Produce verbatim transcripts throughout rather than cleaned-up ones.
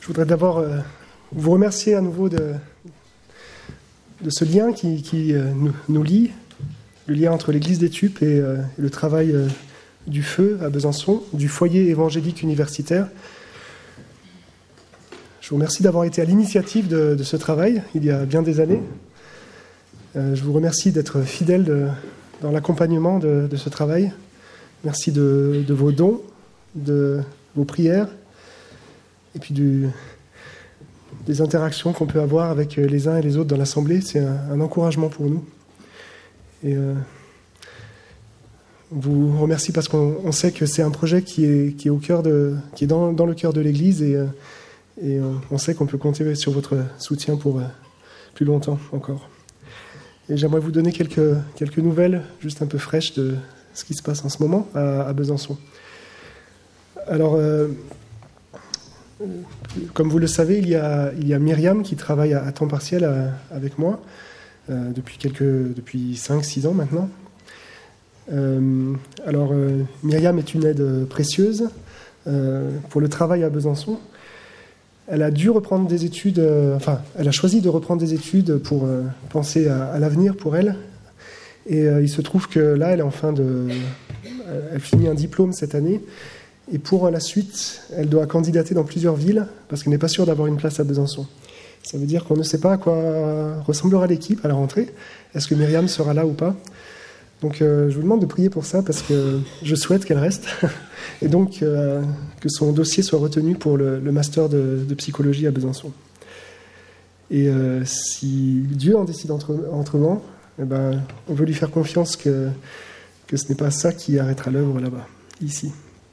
Je voudrais d'abord euh, vous remercier à nouveau de, de ce lien qui, qui euh, nous, nous lie, le lien entre l'église d'Étupes et, euh, et le travail euh, du Feu à Besançon, du foyer évangélique universitaire. Je vous remercie d'avoir été à l'initiative de, de ce travail il y a bien des années. Euh, je vous remercie d'être fidèle de, dans l'accompagnement de, de ce travail. Merci de, de vos dons, de vos prières, et puis du, des interactions qu'on peut avoir avec les uns et les autres dans l'Assemblée. C'est un, un encouragement pour nous. Et euh, on vous remercie parce qu'on on sait que c'est un projet qui est, qui est, au cœur de, qui est dans, dans le cœur de l'Église, et, et on, on sait qu'on peut compter sur votre soutien pour euh, plus longtemps encore. Et j'aimerais vous donner quelques, quelques nouvelles, juste un peu fraîches, de ce qui se passe en ce moment à, à Besançon. Alors, euh, comme vous le savez, il y a, il y a Myriam qui travaille à, à temps partiel à, avec moi euh, depuis, quelques, depuis cinq six ans maintenant. Euh, alors, euh, Myriam est une aide précieuse euh, pour le travail à Besançon. Elle a dû reprendre des études, euh, enfin, elle a choisi de reprendre des études pour euh, penser à, à l'avenir pour elle. Et euh, il se trouve que là, elle est en fin de... Elle finit un diplôme cette année. Et pour la suite, elle doit candidater dans plusieurs villes parce qu'elle n'est pas sûre d'avoir une place à Besançon. Ça veut dire qu'on ne sait pas à quoi ressemblera l'équipe à la rentrée. Est-ce que Myriam sera là ou pas ? Donc euh, je vous demande de prier pour ça parce que je souhaite qu'elle reste. Et donc euh, que son dossier soit retenu pour le, le master de, de psychologie à Besançon. Et euh, si Dieu en décide entre, autrement, eh ben, on veut lui faire confiance que, que ce n'est pas ça qui arrêtera l'œuvre là-bas, ici.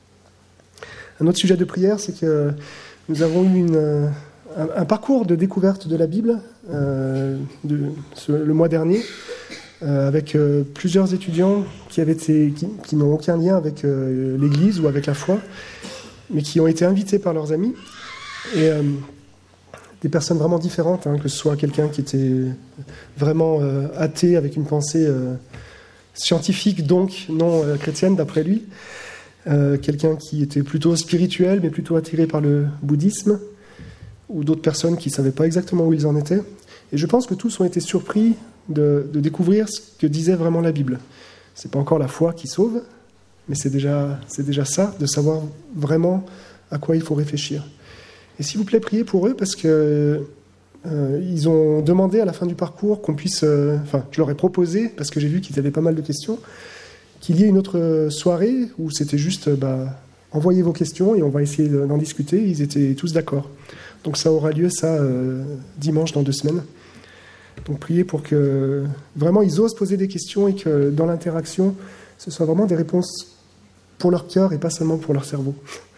Un autre sujet de prière, c'est que nous avons eu une, un, un parcours de découverte de la Bible euh, de, ce, le mois dernier, euh, avec euh, plusieurs étudiants qui, avaient été, qui, qui n'ont aucun lien avec euh, l'Église ou avec la foi, mais qui ont été invités par leurs amis. Et euh, des personnes vraiment différentes, hein, que ce soit quelqu'un qui était vraiment euh, athée, avec une pensée euh, scientifique, donc non euh, chrétienne d'après lui, Euh, quelqu'un qui était plutôt spirituel, mais plutôt attiré par le bouddhisme, ou d'autres personnes qui ne savaient pas exactement où ils en étaient. Et je pense que tous ont été surpris de, de découvrir ce que disait vraiment la Bible. Ce n'est pas encore la foi qui sauve, mais c'est déjà, c'est déjà ça, de savoir vraiment à quoi il faut réfléchir. Et s'il vous plaît, priez pour eux, parce que euh, ils ont demandé à la fin du parcours qu'on puisse... Euh, enfin, je leur ai proposé, parce que j'ai vu qu'ils avaient pas mal de questions, qu'il y ait une autre soirée où c'était juste bah, envoyez vos questions et on va essayer d'en discuter. Ils étaient tous d'accord. Donc ça aura lieu ça euh, dimanche dans deux semaines. Donc priez pour que vraiment ils osent poser des questions et que dans l'interaction, ce soit vraiment des réponses pour leur cœur et pas seulement pour leur cerveau.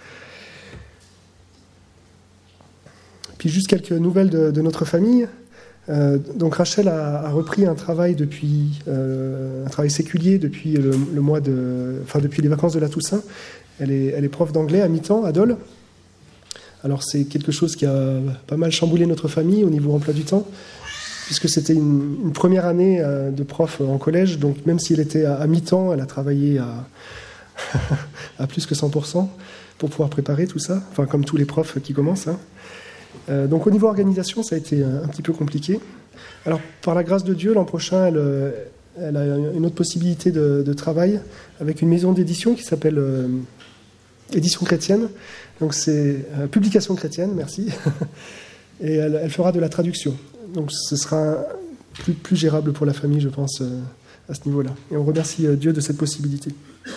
Puis juste quelques nouvelles de, de notre famille. Euh, donc Rachel a, a repris un travail depuis euh, un travail séculier depuis le, le mois de, enfin depuis les vacances de la Toussaint. Elle est, elle est prof d'anglais à mi-temps à Dole. Alors c'est quelque chose qui a pas mal chamboulé notre famille au niveau emploi du temps, puisque c'était une, une première année euh, de prof en collège. Donc même si elle était à, à mi-temps, elle a travaillé à, à plus que cent pour cent pour pouvoir préparer tout ça. Enfin comme tous les profs qui commencent. Hein. Euh, donc au niveau organisation, ça a été un, un petit peu compliqué. Alors par la grâce de Dieu, l'an prochain, elle, elle a une autre possibilité de, de travail avec une maison d'édition qui s'appelle euh, Édition chrétienne. Donc c'est euh, publication chrétienne, merci. Et elle, elle fera de la traduction. Donc ce sera plus, plus gérable pour la famille, je pense, euh, à ce niveau-là. Et on remercie euh, Dieu de cette possibilité.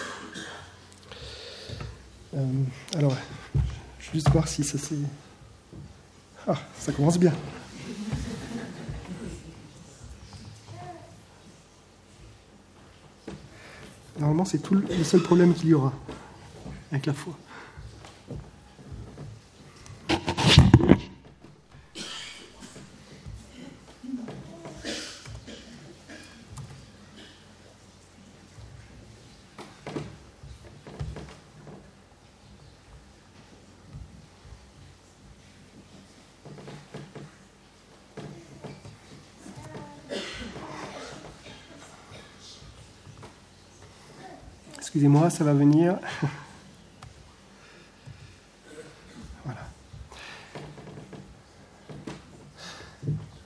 Euh, alors, je vais juste voir si ça c'est... Ah, ça commence bien. Normalement, c'est tout le, le seul problème qu'il y aura avec la foi. Excusez-moi, ça va venir. Voilà.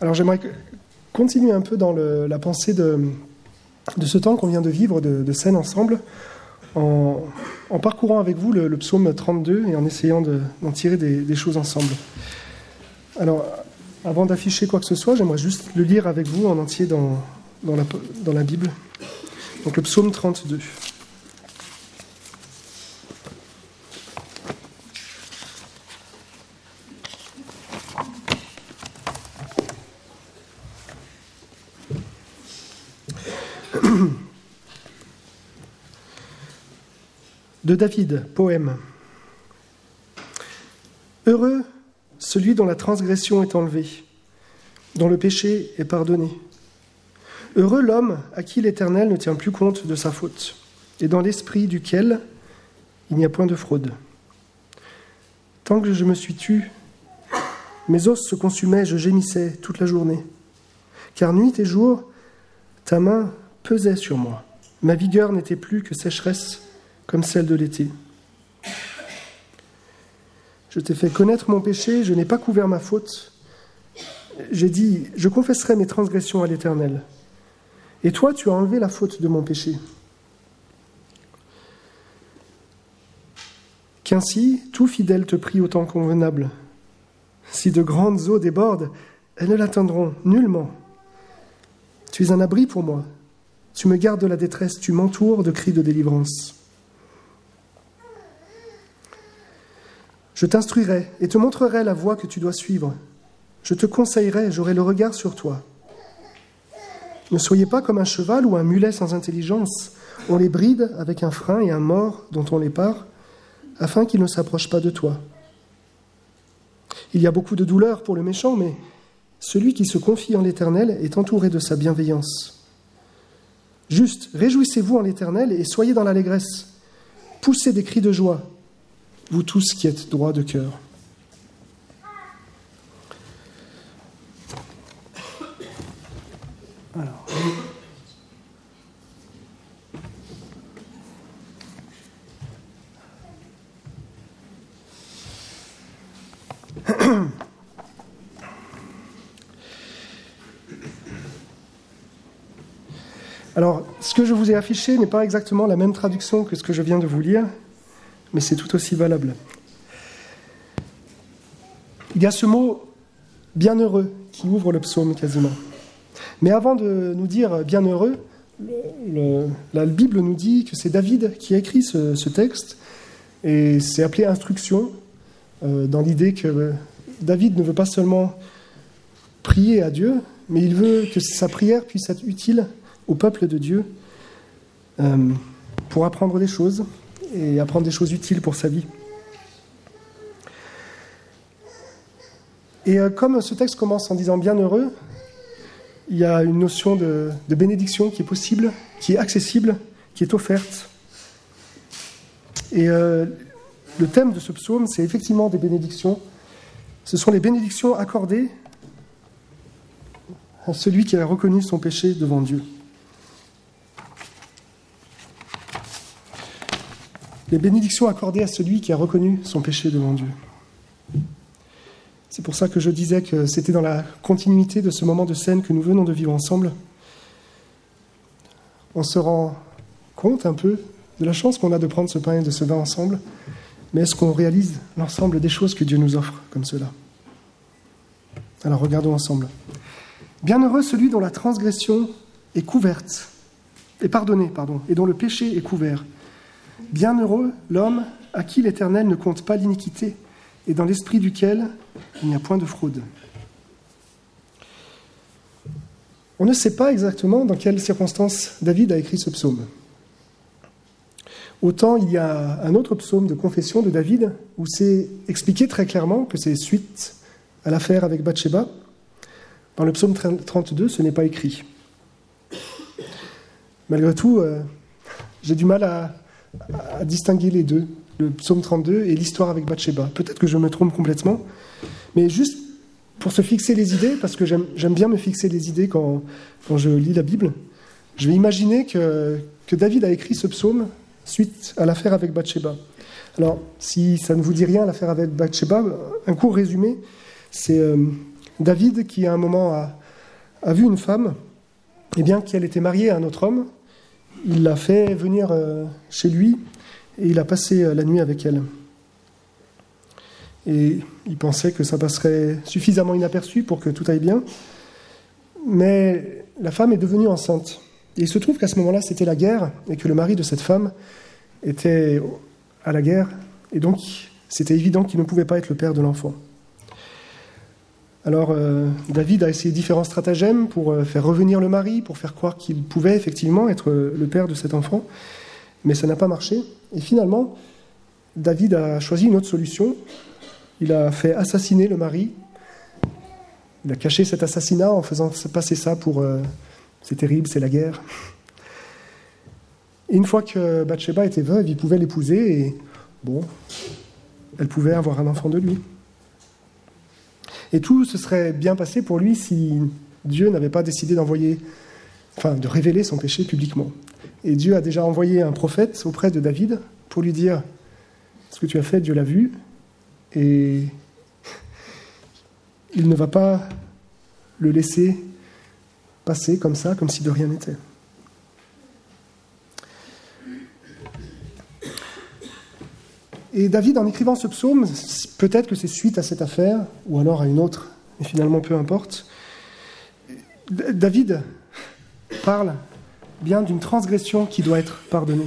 Alors j'aimerais continuer un peu dans le, la pensée de, de ce temps qu'on vient de vivre, de, de scène ensemble, en, en parcourant avec vous le, le psaume trente-deux et en essayant de, d'en tirer des, des choses ensemble. Alors, avant d'afficher quoi que ce soit, j'aimerais juste le lire avec vous en entier dans, dans, la, dans la Bible. Donc le psaume trente-deux. De David, poème. Heureux celui dont la transgression est enlevée, dont le péché est pardonné. Heureux l'homme à qui l'Éternel ne tient plus compte de sa faute, et dans l'esprit duquel il n'y a point de fraude. Tant que je me suis tu, mes os se consumaient, je gémissais toute la journée. Car nuit et jour, ta main pesait sur moi. Ma vigueur n'était plus que sécheresse, comme celle de l'été. Je t'ai fait connaître mon péché, je n'ai pas couvert ma faute. J'ai dit, je confesserai mes transgressions à l'Éternel. Et toi, tu as enlevé la faute de mon péché. Qu'ainsi, tout fidèle te prie au temps convenable. Si de grandes eaux débordent, elles ne l'atteindront nullement. Tu es un abri pour moi. Tu me gardes de la détresse, tu m'entoures de cris de délivrance. Je t'instruirai et te montrerai la voie que tu dois suivre. Je te conseillerai, j'aurai le regard sur toi. Ne soyez pas comme un cheval ou un mulet sans intelligence. On les bride avec un frein et un mors dont on les pare, afin qu'ils ne s'approchent pas de toi. Il y a beaucoup de douleur pour le méchant, mais celui qui se confie en l'Éternel est entouré de sa bienveillance. Juste, réjouissez-vous en l'Éternel et soyez dans l'allégresse. Poussez des cris de joie, vous tous qui êtes droits de cœur. Alors. Alors, ce que je vous ai affiché n'est pas exactement la même traduction que ce que je viens de vous lire, mais c'est tout aussi valable. Il y a ce mot « bienheureux » qui ouvre le psaume quasiment. Mais avant de nous dire « bienheureux », le, la Bible nous dit que c'est David qui a écrit ce, ce texte, et c'est appelé « instruction euh, », dans l'idée que euh, David ne veut pas seulement prier à Dieu, mais il veut que sa prière puisse être utile au peuple de Dieu euh, pour apprendre des choses, et apprendre des choses utiles pour sa vie. Et euh, comme ce texte commence en disant « bienheureux », il y a une notion de, de bénédiction qui est possible, qui est accessible, qui est offerte. Et euh, le thème de ce psaume, c'est effectivement des bénédictions. Ce sont les bénédictions accordées à celui qui a reconnu son péché devant Dieu. Les bénédictions accordées à celui qui a reconnu son péché devant Dieu. C'est pour ça que je disais que c'était dans la continuité de ce moment de scène que nous venons de vivre ensemble. On se rend compte un peu de la chance qu'on a de prendre ce pain et de ce vin ensemble, mais est-ce qu'on réalise l'ensemble des choses que Dieu nous offre comme cela ? Alors regardons ensemble. Bienheureux celui dont la transgression est couverte, est pardonnée, pardon, et dont le péché est couvert. Bienheureux l'homme à qui l'Éternel ne compte pas l'iniquité et dans l'esprit duquel il n'y a point de fraude. On ne sait pas exactement dans quelles circonstances David a écrit ce psaume. Autant il y a un autre psaume de confession de David où c'est expliqué très clairement que c'est suite à l'affaire avec Bathsheba. Dans le psaume trente-deux, ce n'est pas écrit. Malgré tout, euh, j'ai du mal à, à distinguer les deux, le psaume trente-deux et l'histoire avec Bathsheba. Peut-être que je me trompe complètement, mais juste pour se fixer les idées, parce que j'aime, j'aime bien me fixer les idées quand, quand je lis la Bible, je vais imaginer que, que David a écrit ce psaume suite à l'affaire avec Bathsheba. Alors, si ça ne vous dit rien, l'affaire avec Bathsheba, un court résumé, c'est, euh, David, qui à un moment a, a vu une femme, et bien qu'elle était mariée à un autre homme, il l'a fait venir euh, chez lui et il a passé euh, la nuit avec elle. Et il pensait que ça passerait suffisamment inaperçu pour que tout aille bien, mais la femme est devenue enceinte. Et il se trouve qu'à ce moment-là, c'était la guerre, et que le mari de cette femme était à la guerre, et donc c'était évident qu'il ne pouvait pas être le père de l'enfant. Alors euh, David a essayé différents stratagèmes pour euh, faire revenir le mari, pour faire croire qu'il pouvait effectivement être euh, le père de cet enfant, mais ça n'a pas marché. Et finalement, David a choisi une autre solution. Il a fait assassiner le mari. Il a caché cet assassinat en faisant passer ça pour euh, « c'est terrible, c'est la guerre ». Et une fois que Bathsheba était veuve, il pouvait l'épouser et bon, elle pouvait avoir un enfant de lui. Et tout se serait bien passé pour lui si Dieu n'avait pas décidé d'envoyer, enfin, de révéler son péché publiquement. Et Dieu a déjà envoyé un prophète auprès de David pour lui dire « Ce que tu as fait, Dieu l'a vu, et il ne va pas le laisser passer comme ça, comme si de rien n'était. » Et David, en écrivant ce psaume, peut-être que c'est suite à cette affaire, ou alors à une autre, mais finalement peu importe, David parle bien d'une transgression qui doit être pardonnée.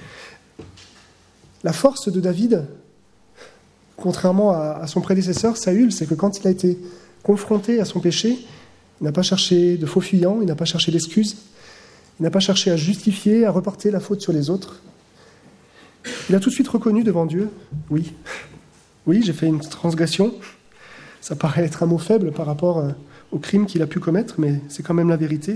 La force de David, contrairement à, à son prédécesseur Saül, c'est que quand il a été confronté à son péché, il n'a pas cherché de faux fuyants, il n'a pas cherché d'excuses, il n'a pas cherché à justifier, à reporter la faute sur les autres. Il a tout de suite reconnu devant Dieu, oui, oui, j'ai fait une transgression. Ça paraît être un mot faible par rapport au crime qu'il a pu commettre, mais c'est quand même la vérité.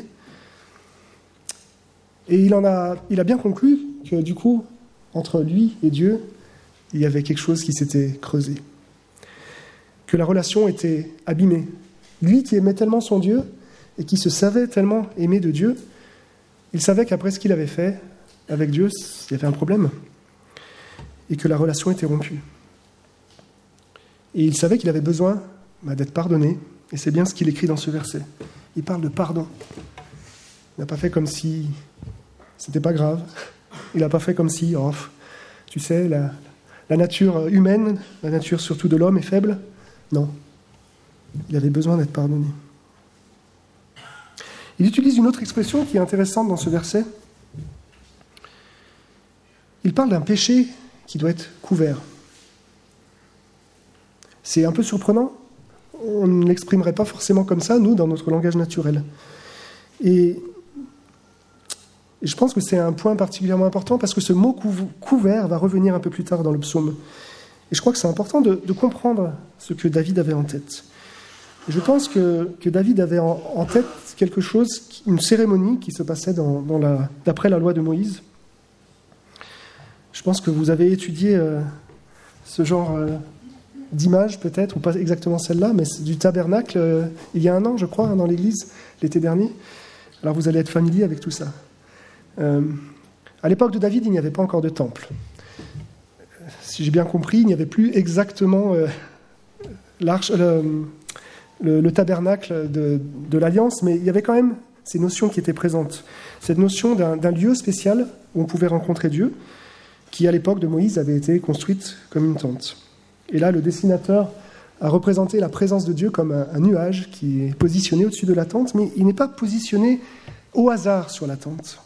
Et il en a, il a bien conclu que du coup, entre lui et Dieu, il y avait quelque chose qui s'était creusé, que la relation était abîmée. Lui qui aimait tellement son Dieu et qui se savait tellement aimé de Dieu, il savait qu'après ce qu'il avait fait avec Dieu, il y avait un problème. Et que la relation était rompue. Et il savait qu'il avait besoin bah, d'être pardonné, et c'est bien ce qu'il écrit dans ce verset. Il parle de pardon. Il n'a pas fait comme si c'était pas grave. Il n'a pas fait comme si, oh, tu sais, la, la nature humaine, la nature surtout de l'homme est faible. Non. Il avait besoin d'être pardonné. Il utilise une autre expression qui est intéressante dans ce verset. Il parle d'un péché qui doit être couvert. C'est un peu surprenant. On ne l'exprimerait pas forcément comme ça, nous, dans notre langage naturel. Et, et je pense que c'est un point particulièrement important parce que ce mot cou- couvert va revenir un peu plus tard dans le psaume. Et je crois que c'est important de, de comprendre ce que David avait en tête. Et je pense que, que David avait en, en tête quelque chose, une cérémonie qui se passait dans, dans la, d'après la loi de Moïse. Je pense que vous avez étudié euh, ce genre euh, d'image peut-être, ou pas exactement celle-là, mais c'est du tabernacle, euh, il y a un an, je crois, hein, dans l'église, l'été dernier. Alors vous allez être familier avec tout ça. Euh, à l'époque de David, il n'y avait pas encore de temple. Si j'ai bien compris, il n'y avait plus exactement euh, l'arche, euh, le, le tabernacle de, de l'Alliance, mais il y avait quand même ces notions qui étaient présentes. Cette notion d'un, d'un lieu spécial où on pouvait rencontrer Dieu, qui, à l'époque de Moïse, avait été construite comme une tente. Et là, le dessinateur a représenté la présence de Dieu comme un, un nuage qui est positionné au-dessus de la tente, mais il n'est pas positionné au hasard sur la tente.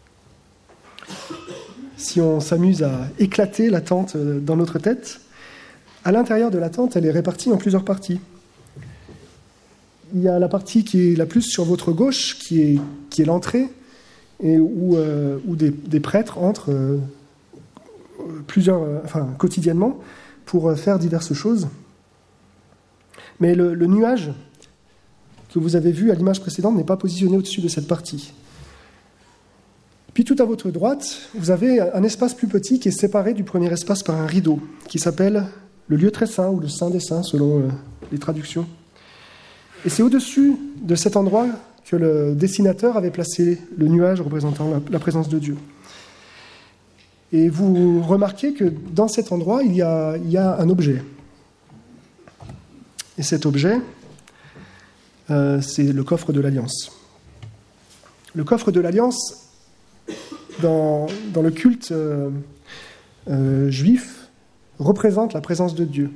Si on s'amuse à éclater la tente dans notre tête, à l'intérieur de la tente, elle est répartie en plusieurs parties. Il y a la partie qui est la plus sur votre gauche, qui est, qui est l'entrée, et où, euh, où des, des prêtres entrent euh, plusieurs, euh, enfin, quotidiennement pour faire diverses choses. Mais le, le nuage que vous avez vu à l'image précédente n'est pas positionné au-dessus de cette partie. Puis tout à votre droite, vous avez un espace plus petit qui est séparé du premier espace par un rideau, qui s'appelle le lieu très saint ou le saint des saints selon euh, les traductions. Et c'est au-dessus de cet endroit que le dessinateur avait placé le nuage représentant la, la présence de Dieu. Et vous remarquez que dans cet endroit, il y a, il y a un objet. Et cet objet, euh, c'est le coffre de l'Alliance. Le coffre de l'Alliance, dans, dans le culte euh, euh, juif, représente la présence de Dieu.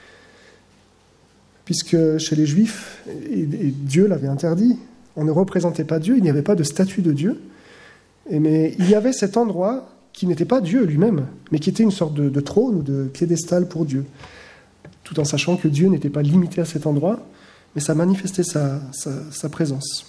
Puisque chez les Juifs, et, et Dieu l'avait interdit, on ne représentait pas Dieu, il n'y avait pas de statue de Dieu, et, mais il y avait cet endroit qui n'était pas Dieu lui-même, mais qui était une sorte de, de trône ou de piédestal pour Dieu, tout en sachant que Dieu n'était pas limité à cet endroit, mais ça manifestait sa, sa, sa présence.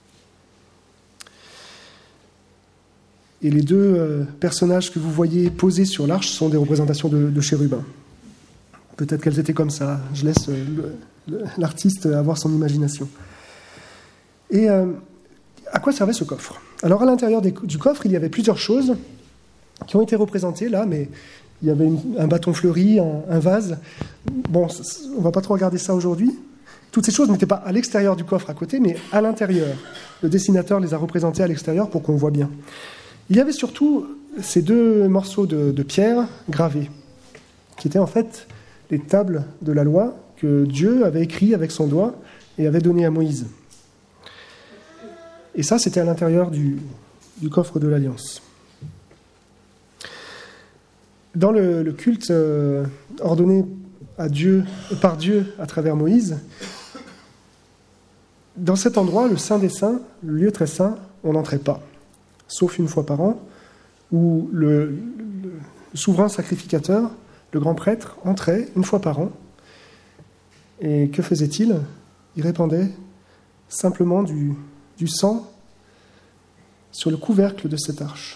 Et les deux euh, personnages que vous voyez posés sur l'arche sont des représentations de, de chérubins. Peut-être qu'elles étaient comme ça. Je laisse euh, le, le, l'artiste avoir son imagination. Et euh, à quoi servait ce coffre ? Alors, à l'intérieur des, du coffre, il y avait plusieurs choses qui ont été représentées là, mais il y avait une, un bâton fleuri, un, un vase. Bon, on ne va pas trop regarder ça aujourd'hui. Toutes ces choses n'étaient pas à l'extérieur du coffre à côté, mais à l'intérieur. Le dessinateur les a représentées à l'extérieur pour qu'on voit bien. Il y avait surtout ces deux morceaux de, de pierre gravés, qui étaient en fait les tables de la loi que Dieu avait écrites avec son doigt et avait données à Moïse. Et ça, c'était à l'intérieur du, du coffre de l'Alliance. Dans le, le culte euh, ordonné à Dieu, par Dieu à travers Moïse, dans cet endroit, le Saint des Saints, le lieu très saint, on n'entrait pas. Sauf une fois par an, où le, le, le souverain sacrificateur, le grand prêtre, entrait une fois par an. Et que faisait-il ? Il répandait simplement du, du sang sur le couvercle de cette arche.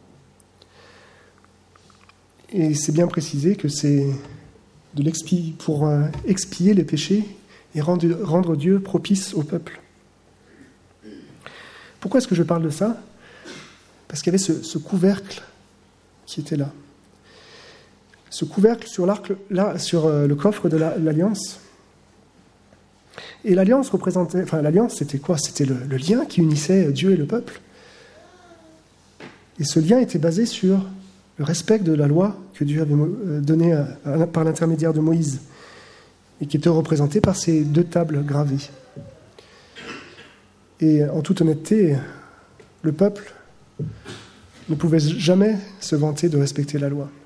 Et c'est bien précisé que c'est de l'expi, pour euh, expier les péchés et rendre, rendre Dieu propice au peuple. Pourquoi est-ce que je parle de ça ? Parce qu'il y avait ce, ce couvercle qui était là. Ce couvercle sur, l'arc, là, sur euh, le coffre de la, l'Alliance. Et l'Alliance représentait... Enfin, l'Alliance, c'était quoi ? C'était le, le lien qui unissait Dieu et le peuple. Et ce lien était basé sur le respect de la loi que Dieu avait donnée à, à, par l'intermédiaire de Moïse, et qui était représenté par ces deux tables gravées. Et en toute honnêteté, le peuple ne pouvait jamais se vanter de respecter la loi.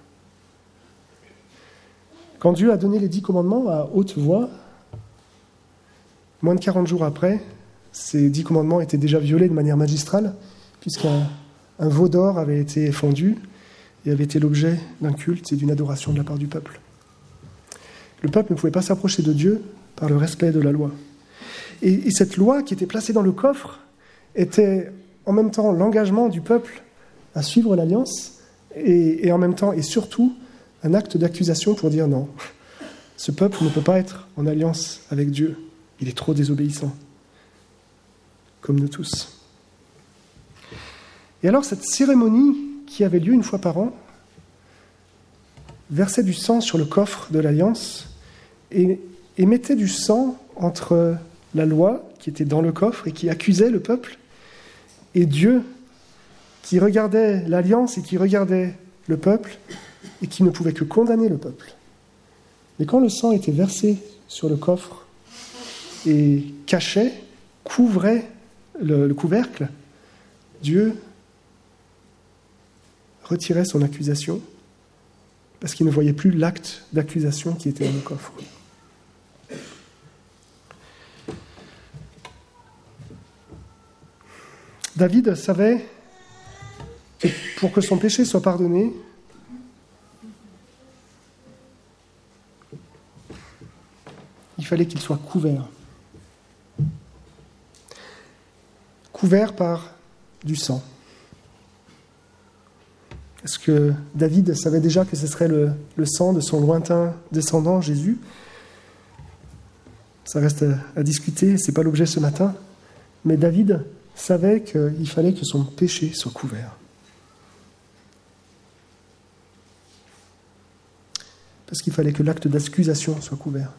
Quand Dieu a donné les dix commandements à haute voix, moins de quarante jours après, ces dix commandements étaient déjà violés de manière magistrale, puisqu'un un veau d'or avait été fondu et avait été l'objet d'un culte et d'une adoration de la part du peuple. Le peuple ne pouvait pas s'approcher de Dieu par le respect de la loi. Et, et cette loi qui était placée dans le coffre était en même temps l'engagement du peuple à suivre l'alliance et, et en même temps et surtout un acte d'accusation pour dire non, ce peuple ne peut pas être en alliance avec Dieu, il est trop désobéissant, comme nous tous. Et alors cette cérémonie qui avait lieu une fois par an versait du sang sur le coffre de l'Alliance et, et mettait du sang entre la loi qui était dans le coffre et qui accusait le peuple et Dieu qui regardait l'Alliance et qui regardait le peuple et qui ne pouvait que condamner le peuple. Mais quand le sang était versé sur le coffre et cachait, couvrait le, le couvercle, Dieu retirait son accusation parce qu'il ne voyait plus l'acte d'accusation qui était dans le coffre. David savait que pour que son péché soit pardonné, il fallait qu'il soit couvert. Couvert par du sang. Est-ce que David savait déjà que ce serait le, le sang de son lointain descendant, Jésus ? Ça reste à, à discuter, ce n'est pas l'objet ce matin. Mais David savait qu'il fallait que son péché soit couvert. Parce qu'il fallait que l'acte d'accusation soit couvert.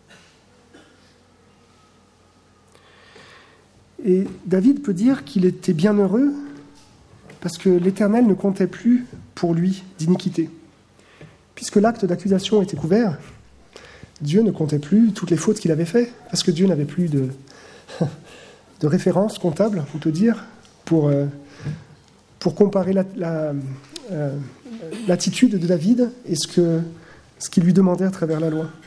Et David peut dire qu'il était bien heureux parce que l'Éternel ne comptait plus pour lui d'iniquité. Puisque l'acte d'accusation était couvert, Dieu ne comptait plus toutes les fautes qu'il avait faites, parce que Dieu n'avait plus de, de référence comptable, on peut dire, pour, euh, pour comparer la, la, euh, l'attitude de David et ce, que, ce qu'il lui demandait à travers la loi.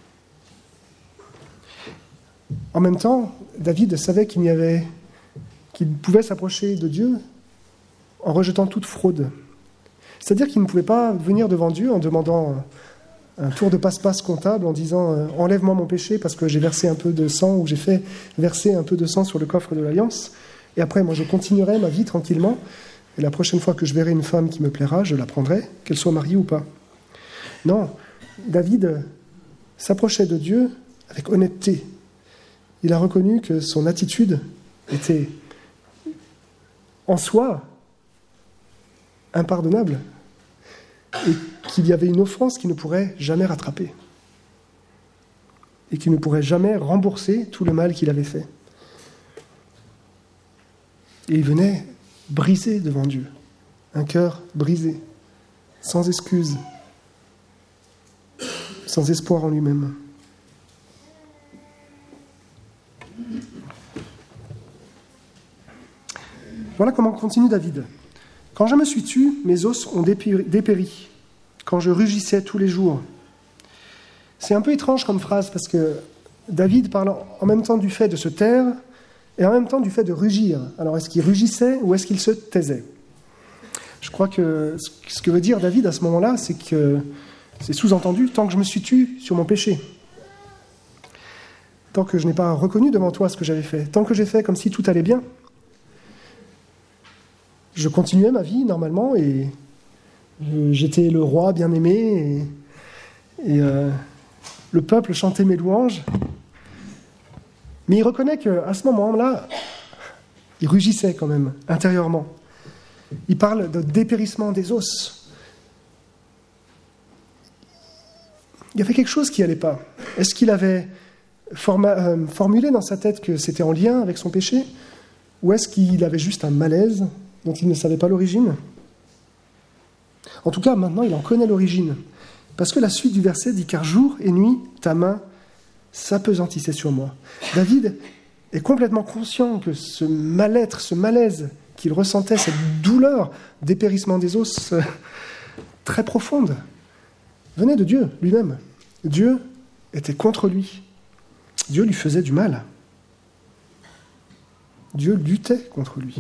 En même temps, David savait qu'il, y avait, qu'il pouvait s'approcher de Dieu en rejetant toute fraude. C'est-à-dire qu'il ne pouvait pas venir devant Dieu en demandant un tour de passe-passe comptable, en disant euh, « Enlève-moi mon péché parce que j'ai versé un peu de sang ou j'ai fait verser un peu de sang sur le coffre de l'Alliance. Et après, moi, je continuerai ma vie tranquillement. Et la prochaine fois que je verrai une femme qui me plaira, je la prendrai, qu'elle soit mariée ou pas. » Non, David s'approchait de Dieu avec honnêteté. Il a reconnu que son attitude était en soi impardonnable et qu'il y avait une offense qui ne pourrait jamais rattraper et qui ne pourrait jamais rembourser tout le mal qu'il avait fait. Et il venait brisé devant Dieu, un cœur brisé, sans excuse, sans espoir en lui-même. Voilà comment continue David. « Quand je me suis tu, mes os ont dépéri, quand je rugissais tous les jours. » C'est un peu étrange comme phrase, parce que David parle en même temps du fait de se taire et en même temps du fait de rugir. Alors, est-ce qu'il rugissait ou est-ce qu'il se taisait ? Je crois que ce que veut dire David à ce moment-là, c'est que c'est sous-entendu « tant que je me suis tu sur mon péché ». Tant que je n'ai pas reconnu devant toi ce que j'avais fait, tant que j'ai fait comme si tout allait bien, je continuais ma vie normalement et j'étais le roi bien-aimé et, et euh, le peuple chantait mes louanges. Mais il reconnaît qu'à ce moment-là, il rugissait quand même intérieurement. Il parle de dépérissement des os. Il y avait quelque chose qui n'allait pas. Est-ce qu'il avait forma- euh, formulé dans sa tête que c'était en lien avec son péché ? Ou est-ce qu'il avait juste un malaise dont il ne savait pas l'origine ? En tout cas, maintenant, il en connaît l'origine. Parce que la suite du verset dit « Car jour et nuit, ta main s'apesantissait sur moi. » David est complètement conscient que ce mal-être, ce malaise qu'il ressentait, cette douleur dépérissement des os euh, très profonde, venait de Dieu lui-même. Dieu était contre lui. Dieu lui faisait du mal. Dieu luttait contre lui.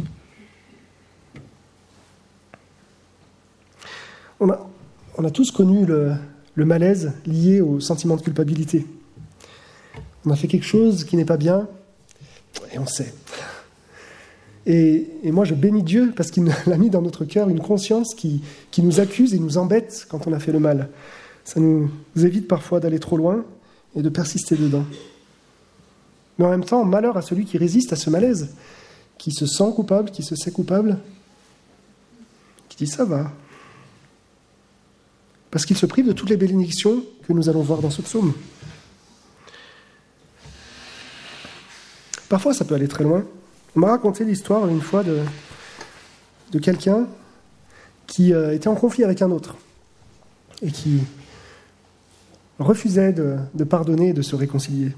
On a, on a tous connu le, le malaise lié au sentiment de culpabilité. On a fait quelque chose qui n'est pas bien, et on sait. Et, et moi, je bénis Dieu parce qu'il a mis dans notre cœur une conscience qui, qui nous accuse et nous embête quand on a fait le mal. Ça nous évite parfois d'aller trop loin et de persister dedans. Mais en même temps, malheur à celui qui résiste à ce malaise, qui se sent coupable, qui se sait coupable, qui dit « ça va ». Parce qu'il se prive de toutes les bénédictions que nous allons voir dans ce psaume. Parfois, ça peut aller très loin. On m'a raconté l'histoire une fois de, de quelqu'un qui euh, était en conflit avec un autre et qui refusait de, de pardonner et de se réconcilier.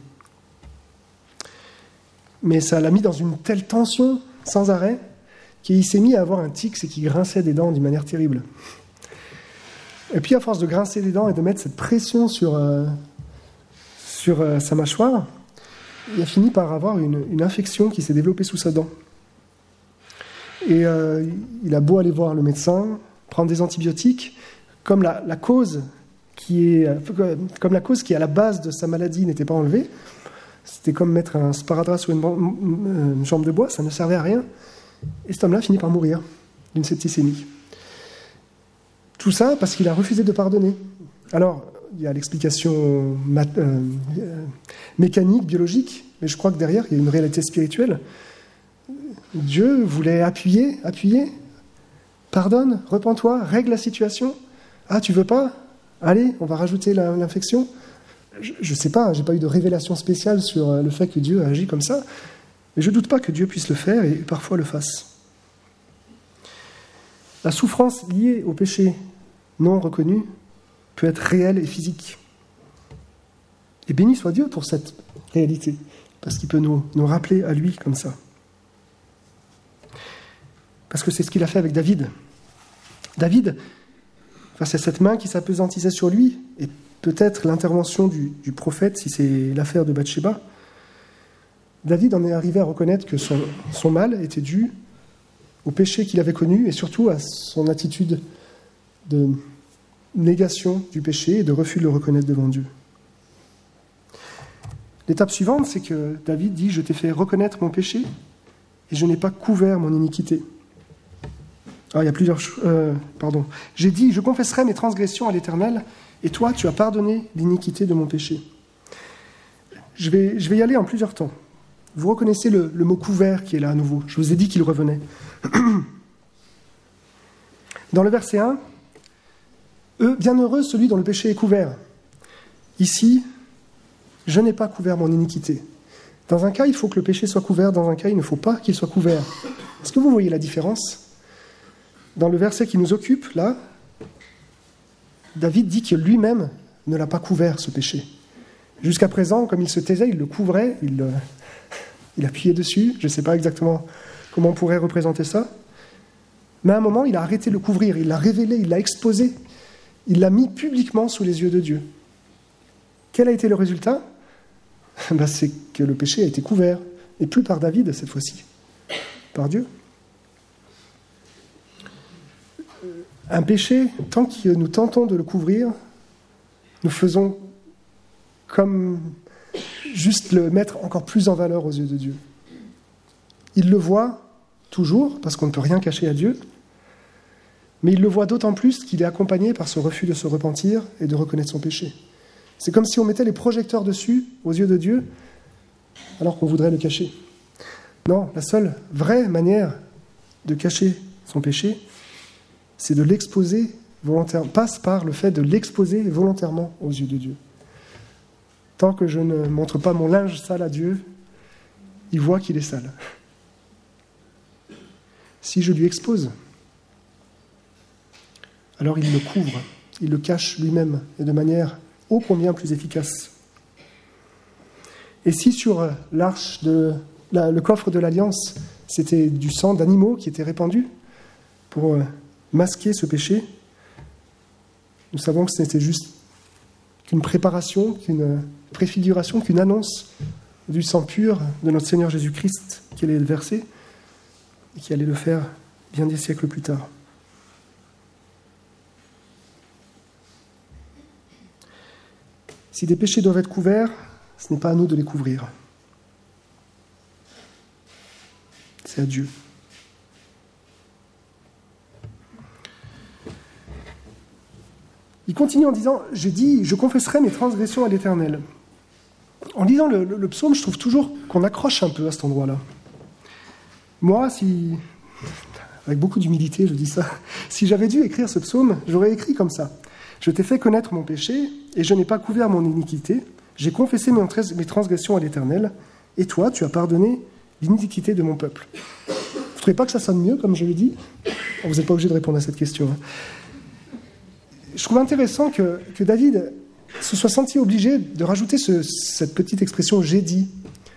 Mais ça l'a mis dans une telle tension sans arrêt qu'il s'est mis à avoir un tic, c'est qu'il grinçait des dents d'une manière terrible. Et puis, à force de grincer des dents et de mettre cette pression sur, euh, sur euh, sa mâchoire, il a fini par avoir une, une infection qui s'est développée sous sa dent. Et euh, il a beau aller voir le médecin, prendre des antibiotiques, comme la, la cause qui est, comme la cause qui est à la base de sa maladie n'était pas enlevée, c'était comme mettre un sparadrap sur une, une, une jambe de bois, ça ne servait à rien. Et cet homme-là finit par mourir d'une septicémie. Tout ça parce qu'il a refusé de pardonner. Alors, il y a l'explication mat- euh, euh, mécanique, biologique, mais je crois que derrière, il y a une réalité spirituelle. Dieu voulait appuyer, appuyer, pardonne, repens-toi, règle la situation. Ah, tu veux pas ? Allez, on va rajouter la, l'infection. Je ne sais pas, je n'ai pas eu de révélation spéciale sur le fait que Dieu agit comme ça, mais je ne doute pas que Dieu puisse le faire et parfois le fasse. La souffrance liée au péché non reconnu peut être réelle et physique. Et béni soit Dieu pour cette réalité. parce qu'il peut nous, nous rappeler à lui comme ça. Parce que c'est ce qu'il a fait avec David. David, face à cette main qui s'appesantissait sur lui, et peut-être l'intervention du, du prophète, si c'est l'affaire de Bathsheba, David en est arrivé à reconnaître que son, son mal était dû au péché qu'il avait connu et surtout à son attitude de négation du péché et de refus de le reconnaître devant Dieu. L'étape suivante, c'est que David dit « Je t'ai fait reconnaître mon péché et je n'ai pas couvert mon iniquité. » Ah, il y a plusieurs choses. Euh, pardon. J'ai dit « Je confesserai mes transgressions à l'Éternel et toi, tu as pardonné l'iniquité de mon péché. » Je vais, je vais y aller en plusieurs temps. Vous reconnaissez le, le mot « couvert » qui est là à nouveau. Je vous ai dit qu'il revenait. Dans le verset un, « Eux, bienheureux celui dont le péché est couvert. » Ici, je n'ai pas couvert mon iniquité. Dans un cas, il faut que le péché soit couvert. Dans un cas, il ne faut pas qu'il soit couvert. Est-ce que vous voyez la différence ? Dans le verset qui nous occupe, là, David dit que lui-même ne l'a pas couvert, ce péché. Jusqu'à présent, comme il se taisait, il le couvrait, il, le, il appuyait dessus. Je ne sais pas exactement comment on pourrait représenter ça. Mais à un moment, il a arrêté de le couvrir, il l'a révélé, il l'a exposé. Il l'a mis publiquement sous les yeux de Dieu. Quel a été le résultat ? Ben, c'est que le péché a été couvert, et plus par David cette fois-ci, par Dieu. Un péché, tant que nous tentons de le couvrir, nous faisons comme juste le mettre encore plus en valeur aux yeux de Dieu. Il le voit toujours, parce qu'on ne peut rien cacher à Dieu, mais il le voit d'autant plus qu'il est accompagné par ce refus de se repentir et de reconnaître son péché. C'est comme si on mettait les projecteurs dessus, aux yeux de Dieu, alors qu'on voudrait le cacher. Non, la seule vraie manière de cacher son péché, c'est de l'exposer volontairement, passe par le fait de l'exposer volontairement aux yeux de Dieu. Tant que je ne montre pas mon linge sale à Dieu, il voit qu'il est sale. Si je lui expose, alors il le couvre, il le cache lui-même, et de manière ô combien plus efficace. Et si sur l'arche de la, le coffre de l'Alliance, c'était du sang d'animaux qui était répandu pour masquer ce péché, nous savons que ce n'était juste qu'une préparation, qu'une préfiguration, qu'une annonce du sang pur de notre Seigneur Jésus-Christ qui allait le verser et qui allait le faire bien des siècles plus tard. Si des péchés doivent être couverts, ce n'est pas à nous de les couvrir. C'est à Dieu. Il continue en disant « J'ai dit, je confesserai mes transgressions à l'Éternel. » En lisant le, le, le psaume, je trouve toujours qu'on accroche un peu à cet endroit-là. Moi, si, avec beaucoup d'humilité, je dis ça, si j'avais dû écrire ce psaume, j'aurais écrit comme ça. « Je t'ai fait connaître mon péché, et je n'ai pas couvert mon iniquité. J'ai confessé mes transgressions à l'Éternel, et toi, tu as pardonné l'iniquité de mon peuple. » Vous ne trouvez pas que ça sonne mieux, comme je le dis ? Vous n'êtes pas obligé de répondre à cette question. Hein. Je trouve intéressant que, que David se soit senti obligé de rajouter ce, cette petite expression « j'ai dit »,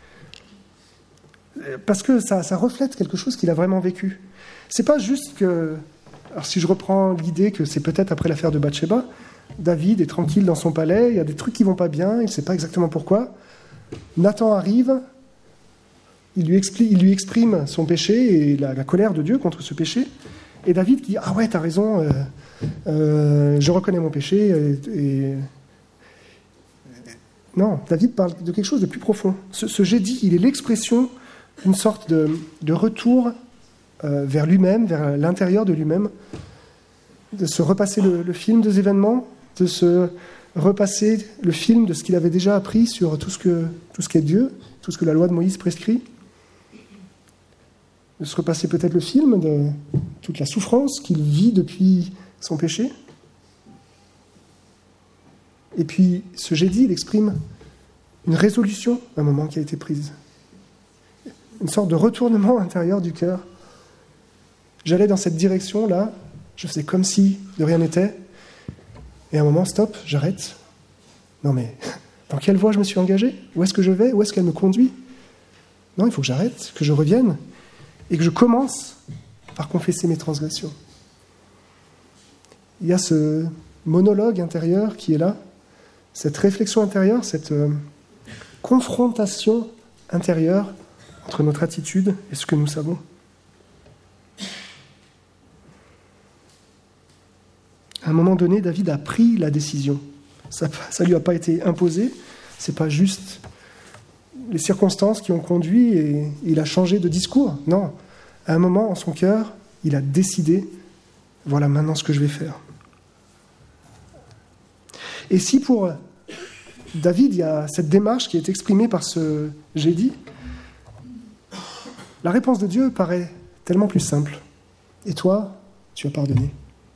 parce que ça, ça reflète quelque chose qu'il a vraiment vécu. C'est pas juste que... Alors si je reprends l'idée que c'est peut-être après l'affaire de Bathsheba, David est tranquille dans son palais, il y a des trucs qui vont pas bien, il ne sait pas exactement pourquoi. Nathan arrive, il lui, expli- il lui exprime son péché et la, la colère de Dieu contre ce péché, et David dit « Ah ouais, t'as raison, euh, euh, je reconnais mon péché. Et, » et... Non, David parle de quelque chose de plus profond. Ce, ce « j'ai dit », il est l'expression d'une sorte de, de retour euh, vers lui-même, vers l'intérieur de lui-même, de se repasser le, le film des événements, de se repasser le film de ce qu'il avait déjà appris sur tout ce que, tout ce qu'est Dieu, tout ce que la loi de Moïse prescrit, de se repasser peut-être le film de toute la souffrance qu'il vit depuis son péché. Et puis, ce j'ai dit, il exprime une résolution à un moment qui a été prise. Une sorte de retournement intérieur du cœur. J'allais dans cette direction-là, je faisais comme si de rien n'était, et à un moment, stop, j'arrête. Non mais, dans quelle voie je me suis engagé ? Où est-ce que je vais ? Où est-ce qu'elle me conduit ? Non, il faut que j'arrête, que je revienne et que je commence par confesser mes transgressions. Il y a ce monologue intérieur qui est là, cette réflexion intérieure, cette euh, confrontation intérieure entre notre attitude et ce que nous savons. À un moment donné, David a pris la décision. Ça ne lui a pas été imposé, ce n'est pas juste les circonstances qui ont conduit et il a changé de discours. Non, à un moment, en son cœur, il a décidé, voilà maintenant ce que je vais faire. Et si pour David, il y a cette démarche qui est exprimée par ce « j'ai dit », la réponse de Dieu paraît tellement plus simple. Et toi, tu as pardonné.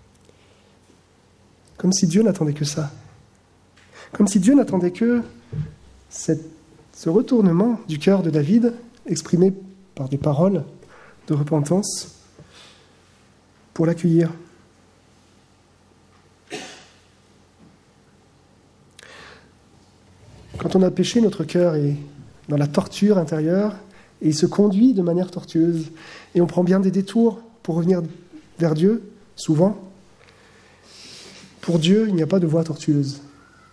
Comme si Dieu n'attendait que ça. Comme si Dieu n'attendait que cette, ce retournement du cœur de David, exprimé par des paroles de repentance, pour l'accueillir. Quand on a péché, notre cœur est dans la torture intérieure et il se conduit de manière tortueuse. Et on prend bien des détours pour revenir vers Dieu, souvent. Pour Dieu, il n'y a pas de voie tortueuse.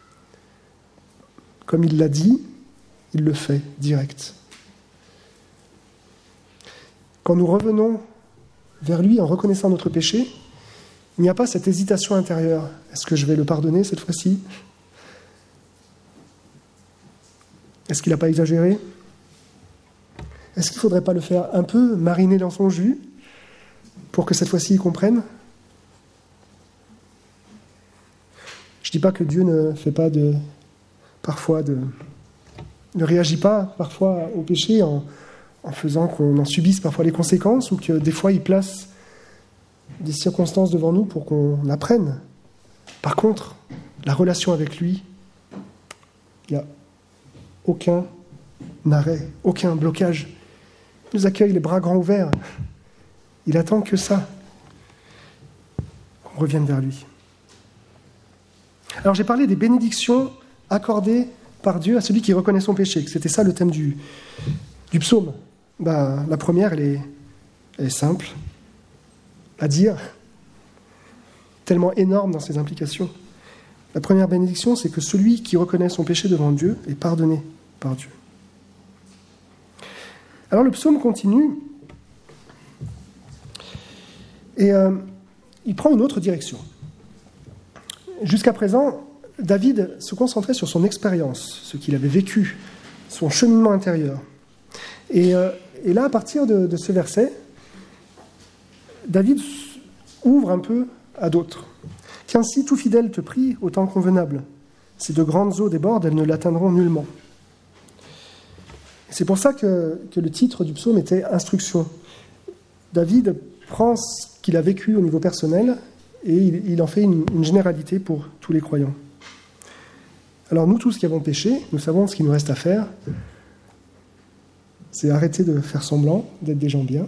Comme il l'a dit, il le fait direct. Quand nous revenons vers lui en reconnaissant notre péché, il n'y a pas cette hésitation intérieure. Est-ce que je vais le pardonner cette fois-ci ? Est-ce qu'il n'a pas exagéré ? Est-ce qu'il ne faudrait pas le faire un peu mariner dans son jus pour que cette fois-ci il comprenne ? Je ne dis pas que Dieu ne fait pas de, parfois de, ne réagit pas parfois au péché en, en faisant qu'on en subisse parfois les conséquences ou que des fois il place des circonstances devant nous pour qu'on apprenne. Par contre, la relation avec lui, il n'y a aucun arrêt, aucun blocage. Il nous accueille les bras grands ouverts. Il attend que ça, qu'on revienne vers lui. Alors j'ai parlé des bénédictions accordées par Dieu à celui qui reconnaît son péché. C'était ça le thème du, du psaume. Ben, la première, elle est, elle est simple à dire, tellement énorme dans ses implications. La première bénédiction, c'est que celui qui reconnaît son péché devant Dieu est pardonné par Dieu. Alors le psaume continue et euh, il prend une autre direction. Jusqu'à présent, David se concentrait sur son expérience, ce qu'il avait vécu, son cheminement intérieur. Et, euh, et là, à partir de, de ce verset, David ouvre un peu à d'autres. « Qu'ainsi tout fidèle te prie au temps convenable. Si de grandes eaux débordent, elles ne l'atteindront nullement. » C'est pour ça que, que le titre du psaume était « Instruction ». David prend ce qu'il a vécu au niveau personnel et il, il en fait une, une généralité pour tous les croyants. Alors nous tous qui avons péché, nous savons ce qu'il nous reste à faire. C'est arrêter de faire semblant d'être des gens bien.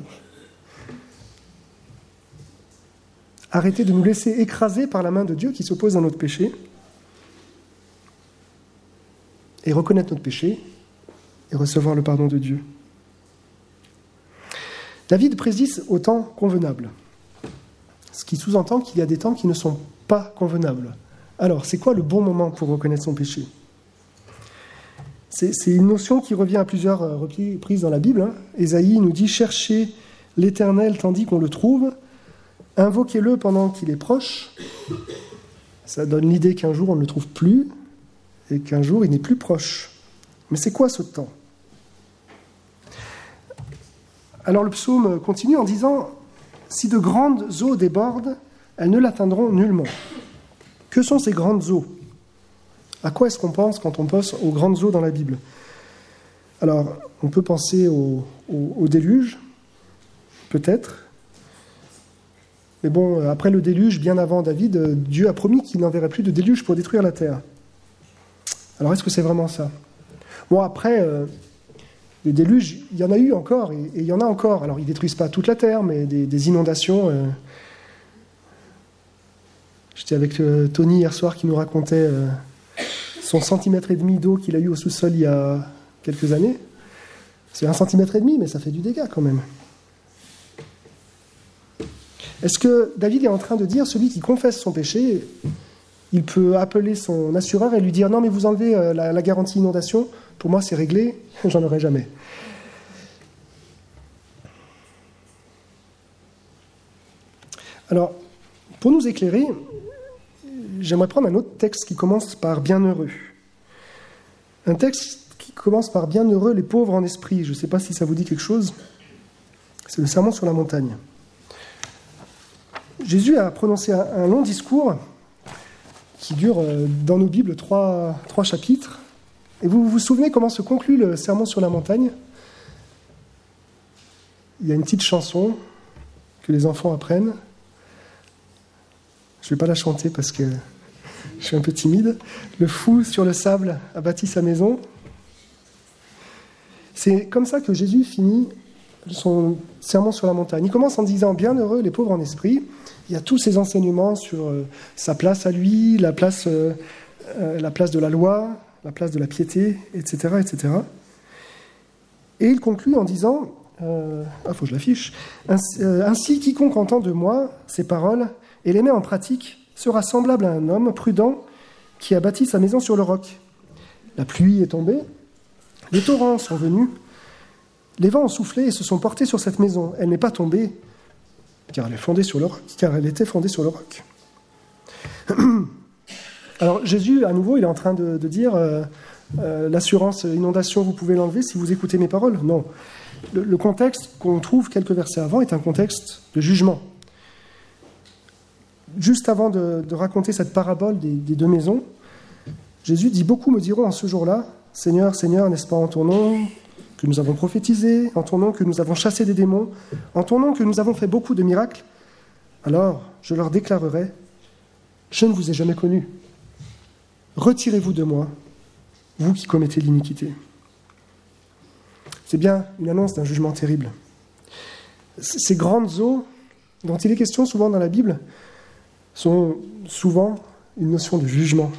Arrêter de nous laisser écraser par la main de Dieu qui s'oppose à notre péché. Et reconnaître notre péché et recevoir le pardon de Dieu. David précise au temps convenable. Ce qui sous-entend qu'il y a des temps qui ne sont pas convenables. Alors, c'est quoi le bon moment pour reconnaître son péché ? c'est, c'est une notion qui revient à plusieurs reprises dans la Bible. Hein. Ésaïe nous dit « Cherchez l'Éternel tandis qu'on le trouve, invoquez-le pendant qu'il est proche. » Ça donne l'idée qu'un jour on ne le trouve plus et qu'un jour il n'est plus proche. Mais c'est quoi ce temps ? Alors le psaume continue en disant « Si de grandes eaux débordent, elles ne l'atteindront nullement. » Que sont ces grandes eaux ? À quoi est-ce qu'on pense quand on pense aux grandes eaux dans la Bible ? Alors, on peut penser au, au, au déluge, peut-être. Mais bon, après le déluge, bien avant David, Dieu a promis qu'il n'enverrait plus de déluge pour détruire la terre. Alors, est-ce que c'est vraiment ça ? Bon, après, euh, les déluges, il y en a eu encore, et, et il y en a encore. Alors, ils ne détruisent pas toute la terre, mais des, des inondations... Euh, J'étais avec euh, Tony hier soir qui nous racontait euh, son centimètre et demi d'eau qu'il a eu au sous-sol il y a quelques années. C'est un centimètre et demi, mais ça fait du dégât quand même. Est-ce que David est en train de dire, celui qui confesse son péché, il peut appeler son assureur et lui dire « Non, mais vous enlevez euh, la, la garantie inondation, pour moi c'est réglé, j'en aurai jamais. » Alors, pour nous éclairer, j'aimerais prendre un autre texte qui commence par « Bienheureux ». Un texte qui commence par « Bienheureux les pauvres en esprit ». Je ne sais pas si ça vous dit quelque chose. C'est le Sermon sur la montagne. Jésus a prononcé un, un long discours qui dure euh, dans nos Bibles trois, trois chapitres. Et vous vous souvenez comment se conclut le Sermon sur la montagne ? Il y a une petite chanson que les enfants apprennent. Je ne vais pas la chanter parce que je suis un peu timide. Le fou sur le sable a bâti sa maison. C'est comme ça que Jésus finit son sermon sur la montagne. Il commence en disant « Bienheureux les pauvres en esprit ». Il y a tous ces enseignements sur euh, sa place à lui, la place, euh, euh, la place de la loi, la place de la piété, et cetera et cetera. Et il conclut en disant euh, « Ah, faut que je l'affiche. Ainsi, euh, ainsi, quiconque entend de moi ces paroles et les met en pratique sera semblable à un homme prudent qui a bâti sa maison sur le roc. La pluie est tombée, les torrents sont venus, les vents ont soufflé et se sont portés sur cette maison. Elle n'est pas tombée, car elle est fondée sur le roc, car elle était fondée sur le roc. » Alors Jésus, à nouveau, il est en train de, de dire euh, euh, l'assurance inondation, vous pouvez l'enlever si vous écoutez mes paroles. Non. Le, le contexte qu'on trouve quelques versets avant est un contexte de jugement. Juste avant de, de raconter cette parabole des, des deux maisons, Jésus dit « Beaucoup me diront en ce jour-là, Seigneur, Seigneur, n'est-ce pas en ton nom que nous avons prophétisé, en ton nom que nous avons chassé des démons, en ton nom que nous avons fait beaucoup de miracles. Alors je leur déclarerai, je ne vous ai jamais connu. Retirez-vous de moi, vous qui commettez l'iniquité. » C'est bien une annonce d'un jugement terrible. Ces grandes eaux dont il est question souvent dans la Bible sont souvent une notion de jugement.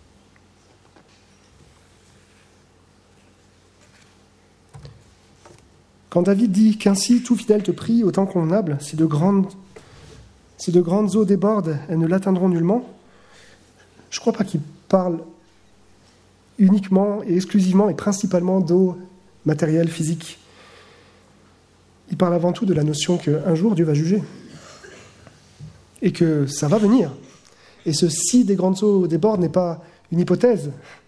Quand David dit qu'ainsi tout fidèle te prie autant convenable, si de grandes, si de grandes eaux débordent, elles ne l'atteindront nullement, je ne crois pas qu'il parle uniquement et exclusivement et principalement d'eau matérielle, physique. Il parle avant tout de la notion qu'un jour Dieu va juger et que ça va venir. Et ce « si des grandes eaux débordent » n'est pas une hypothèse,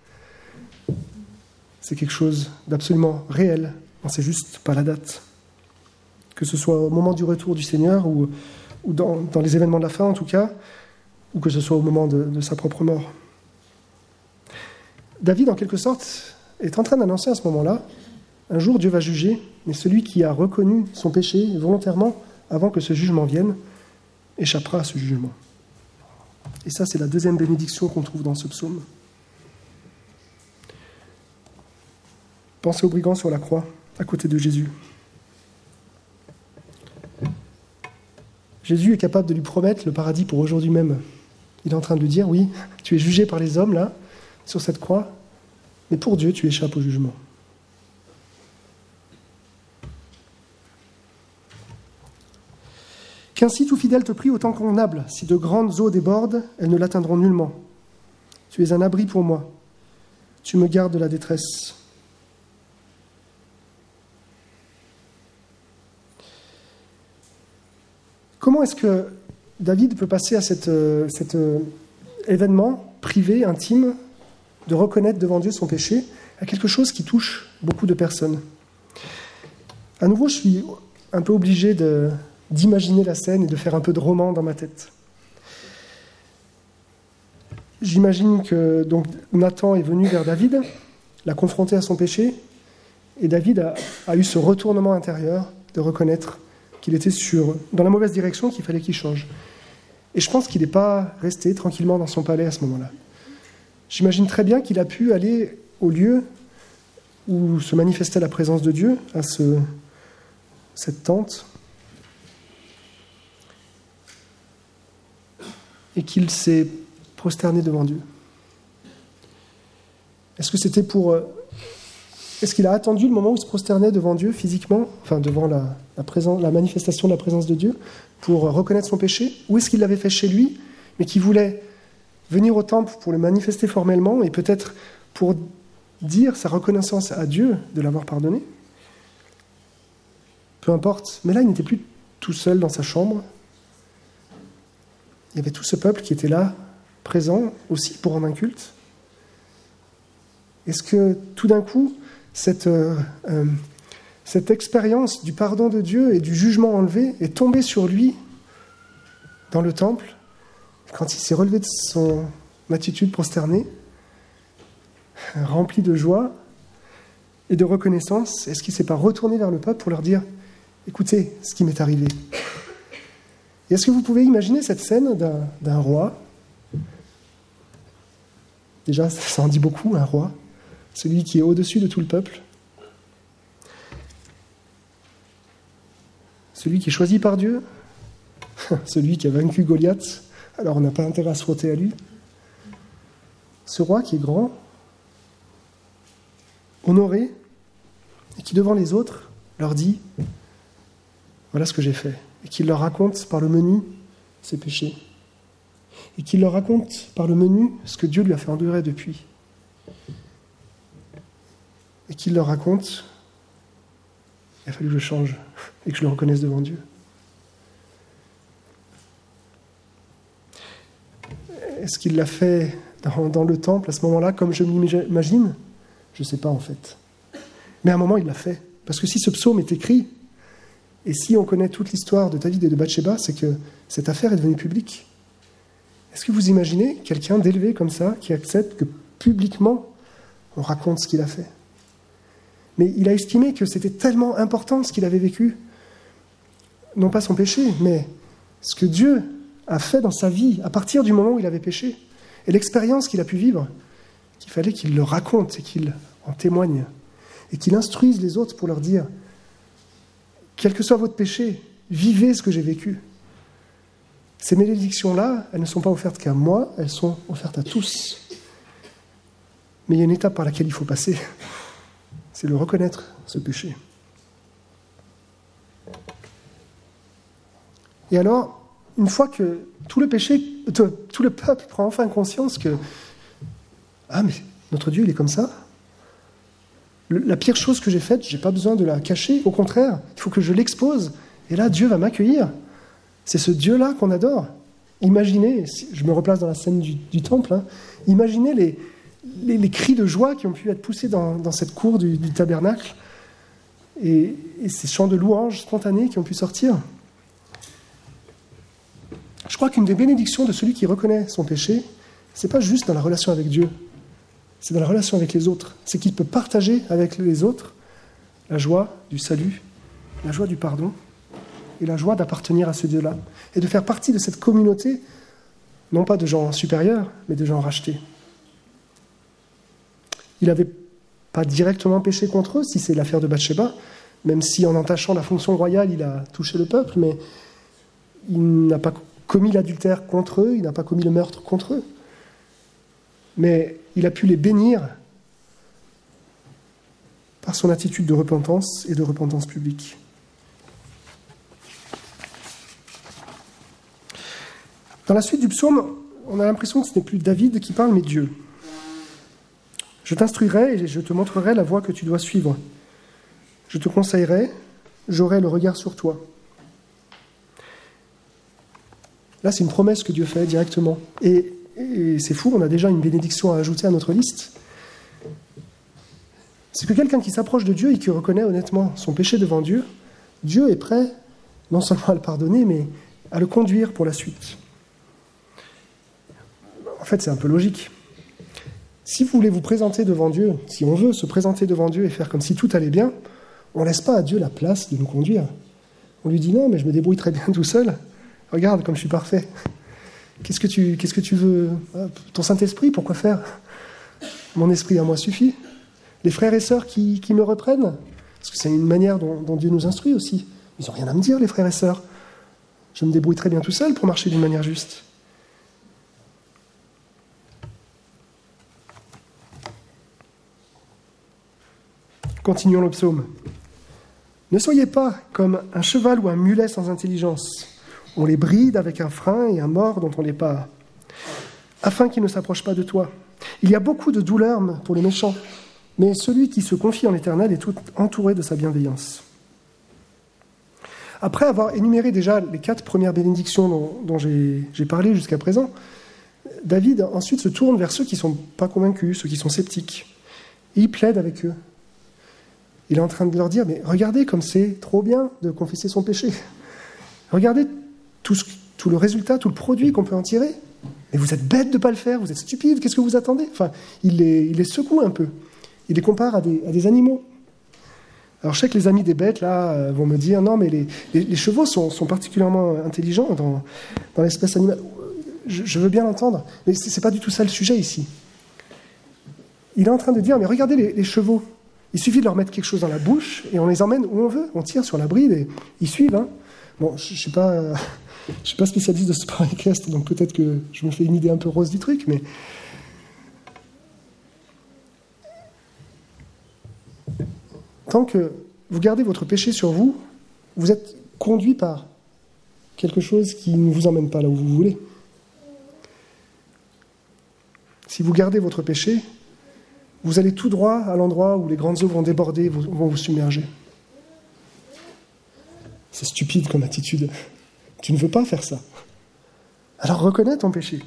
c'est quelque chose d'absolument réel. On ne sait juste pas la date. Que ce soit au moment du retour du Seigneur ou, ou dans, dans les événements de la fin en tout cas, ou que ce soit au moment de, de sa propre mort. David, en quelque sorte, est en train d'annoncer à ce moment-là, un jour Dieu va juger, mais celui qui a reconnu son péché volontairement avant que ce jugement vienne, échappera à ce jugement. Et ça, c'est la deuxième bénédiction qu'on trouve dans ce psaume. Pensez aux brigands sur la croix, à côté de Jésus. Jésus est capable de lui promettre le paradis pour aujourd'hui même. Il est en train de lui dire, oui, tu es jugé par les hommes, là, sur cette croix, mais pour Dieu, tu échappes au jugement. Qu'ainsi tout fidèle te prie autant convenable, si de grandes eaux débordent, elles ne l'atteindront nullement. Tu es un abri pour moi, tu me gardes de la détresse. Comment est-ce que David peut passer à cette, euh, cet euh, événement privé, intime, de reconnaître devant Dieu son péché, à quelque chose qui touche beaucoup de personnes ? À nouveau, je suis un peu obligé de, d'imaginer la scène et de faire un peu de roman dans ma tête. J'imagine que donc, Nathan est venu vers David, l'a confronté à son péché, et David a, a eu ce retournement intérieur de reconnaître qu'il était sur, dans la mauvaise direction, qu'il fallait qu'il change. Et je pense qu'il n'est pas resté tranquillement dans son palais à ce moment-là. J'imagine très bien qu'il a pu aller au lieu où se manifestait la présence de Dieu, à ce, cette tente, et qu'il s'est prosterné devant Dieu. Est-ce que c'était pour Est-ce qu'il a attendu le moment où il se prosternait devant Dieu physiquement, enfin devant la, la, présence, la manifestation de la présence de Dieu, pour reconnaître son péché? Ou est-ce qu'il l'avait fait chez lui, mais qu'il voulait venir au temple pour le manifester formellement et peut-être pour dire sa reconnaissance à Dieu de l'avoir pardonné? Peu importe. Mais là, il n'était plus tout seul dans sa chambre. Il y avait tout ce peuple qui était là, présent aussi pour rendre un culte. Est-ce que tout d'un coup, cette, euh, euh, cette expérience du pardon de Dieu et du jugement enlevé est tombée sur lui dans le temple, quand il s'est relevé de son attitude prosternée, rempli de joie et de reconnaissance? Est-ce qu'il ne s'est pas retourné vers le peuple pour leur dire « Écoutez ce qui m'est arrivé ». Et est-ce que vous pouvez imaginer cette scène d'un, d'un roi? Déjà, ça en dit beaucoup, un roi. Celui qui est au-dessus de tout le peuple. Celui qui est choisi par Dieu. Celui qui a vaincu Goliath. Alors on n'a pas intérêt à se frotter à lui. Ce roi qui est grand, honoré, et qui devant les autres leur dit « Voilà ce que j'ai fait ». Et qu'il leur raconte par le menu ses péchés. Et qu'il leur raconte par le menu ce que Dieu lui a fait endurer depuis. Et qu'il leur raconte, il a fallu que je change et que je le reconnaisse devant Dieu. Est-ce qu'il l'a fait dans, dans le temple à ce moment-là, comme je m'imagine? Je ne sais pas en fait. Mais à un moment, il l'a fait. Parce que si ce psaume est écrit, et si on connaît toute l'histoire de David et de Bathsheba, c'est que cette affaire est devenue publique. Est-ce que vous imaginez quelqu'un d'élevé comme ça, qui accepte que publiquement, on raconte ce qu'il a fait? Mais il a estimé que c'était tellement important ce qu'il avait vécu. Non pas son péché, mais ce que Dieu a fait dans sa vie à partir du moment où il avait péché. Et l'expérience qu'il a pu vivre, qu'il fallait qu'il le raconte et qu'il en témoigne. Et qu'il instruise les autres pour leur dire, quel que soit votre péché, vivez ce que j'ai vécu. Ces bénédictions-là, elles ne sont pas offertes qu'à moi, elles sont offertes à tous. Mais il y a une étape par laquelle il faut passer. C'est le reconnaître, ce péché. Et alors, une fois que tout le péché, tout le peuple prend enfin conscience que « Ah, mais notre Dieu, il est comme ça. La pire chose que j'ai faite, je n'ai pas besoin de la cacher. Au contraire, il faut que je l'expose. Et là, Dieu va m'accueillir. C'est ce Dieu-là qu'on adore. Imaginez, je me replace dans la scène du, du temple, hein, imaginez les... Les, les cris de joie qui ont pu être poussés dans, dans cette cour du, du tabernacle et, et ces chants de louanges spontanés qui ont pu sortir. Je crois qu'une des bénédictions de celui qui reconnaît son péché, c'est pas juste dans la relation avec Dieu, c'est dans la relation avec les autres. C'est qu'il peut partager avec les autres la joie du salut, la joie du pardon et la joie d'appartenir à ce Dieu-là et de faire partie de cette communauté, non pas de gens supérieurs, mais de gens rachetés. Il n'avait pas directement péché contre eux, si c'est l'affaire de Bathsheba, même si en entachant la fonction royale, il a touché le peuple, mais il n'a pas commis l'adultère contre eux, il n'a pas commis le meurtre contre eux. Mais il a pu les bénir par son attitude de repentance et de repentance publique. Dans la suite du psaume, on a l'impression que ce n'est plus David qui parle, mais Dieu. Je t'instruirai et je te montrerai la voie que tu dois suivre. Je te conseillerai, j'aurai le regard sur toi. Là, c'est une promesse que Dieu fait directement. Et, et c'est fou, on a déjà une bénédiction à ajouter à notre liste. C'est que quelqu'un qui s'approche de Dieu et qui reconnaît honnêtement son péché devant Dieu, Dieu est prêt non seulement à le pardonner, mais à le conduire pour la suite. En fait, c'est un peu logique. Si vous voulez vous présenter devant Dieu, si on veut se présenter devant Dieu et faire comme si tout allait bien, on ne laisse pas à Dieu la place de nous conduire. On lui dit non, mais je me débrouille très bien tout seul. Regarde comme je suis parfait. Qu'est-ce que tu, qu'est-ce que tu veux? Ton Saint-Esprit, pourquoi faire? Mon esprit à moi suffit. Les frères et sœurs qui, qui me reprennent, parce que c'est une manière dont, dont Dieu nous instruit aussi. Ils n'ont rien à me dire, les frères et sœurs. Je me débrouille très bien tout seul pour marcher d'une manière juste. Continuons le psaume. Ne soyez pas comme un cheval ou un mulet sans intelligence. On les bride avec un frein et un mors dont on les part, afin qu'ils ne s'approchent pas de toi. Il y a beaucoup de douleurs pour les méchants, mais celui qui se confie en l'Éternel est tout entouré de sa bienveillance. Après avoir énuméré déjà les quatre premières bénédictions dont, dont j'ai, j'ai parlé jusqu'à présent, David ensuite se tourne vers ceux qui ne sont pas convaincus, ceux qui sont sceptiques. Et il plaide avec eux. Il est en train de leur dire, mais regardez comme c'est trop bien de confesser son péché. Regardez tout, ce, tout le résultat, tout le produit qu'on peut en tirer. Mais vous êtes bêtes de ne pas le faire, vous êtes stupides, qu'est-ce que vous attendez ? Enfin, il les, il les secoue un peu. Il les compare à des, à des animaux. Alors je sais que les amis des bêtes, là, vont me dire, non, mais les, les, les chevaux sont, sont particulièrement intelligents dans, dans l'espèce animale. Je, je veux bien l'entendre, mais ce n'est pas du tout ça le sujet ici. Il est en train de dire, mais regardez les, les chevaux. Il suffit de leur mettre quelque chose dans la bouche et on les emmène où on veut. On tire sur la bride et ils suivent. Hein. Bon, je ne suis pas, euh, je suis pas spécialiste de sport équestre, donc peut-être que je me fais une idée un peu rose du truc, mais... Tant que vous gardez votre péché sur vous, vous êtes conduit par quelque chose qui ne vous emmène pas là où vous voulez. Si vous gardez votre péché, vous allez tout droit à l'endroit où les grandes eaux vont déborder, vont vous submerger. C'est stupide comme attitude. Tu ne veux pas faire ça. Alors reconnais ton péché.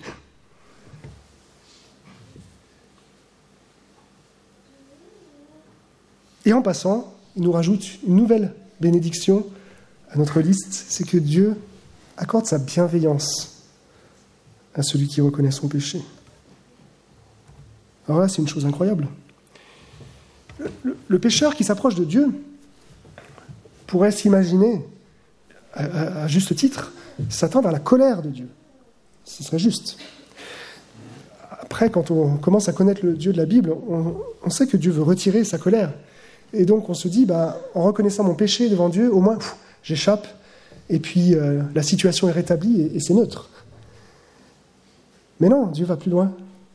Et en passant, il nous rajoute une nouvelle bénédiction à notre liste, c'est que Dieu accorde sa bienveillance à celui qui reconnaît son péché. Alors là, c'est une chose incroyable. Le, le, le pécheur qui s'approche de Dieu pourrait s'imaginer, à, à, à juste titre, s'attendre à la colère de Dieu. Ce serait juste. Après, quand on commence à connaître le Dieu de la Bible, on, on sait que Dieu veut retirer sa colère. Et donc on se dit, bah, en reconnaissant mon péché devant Dieu, au moins, pff, j'échappe, et puis euh, la situation est rétablie, et, et c'est neutre. Mais non, Dieu va plus loin.